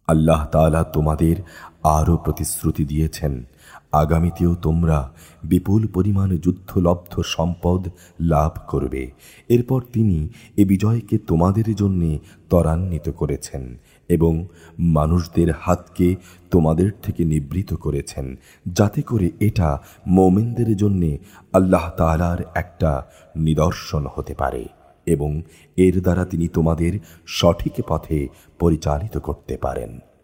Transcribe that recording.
আল্লাহ তাআলা তোমাদের আরও প্রতিশ্রুতি দিয়েছেন, আগামীতেও তোমরা বিপুল পরিমাণ যুদ্ধলব্ধ সম্পদ লাভ করবে। এরপর তিনি এ বিজয়কে তোমাদের জন্যে ত্বরান্বিত করেছেন এবং মানুষদের হাতকে তোমাদের থেকে নিবৃত করেছেন, যাতে করে এটা মুমিনদের জন্যে আল্লাহ তাআলার একটা নিদর্শন হতে পারে এবং এর দ্বারা তিনি তোমাদের সঠিক পথে পরিচালিত করতে পারেন।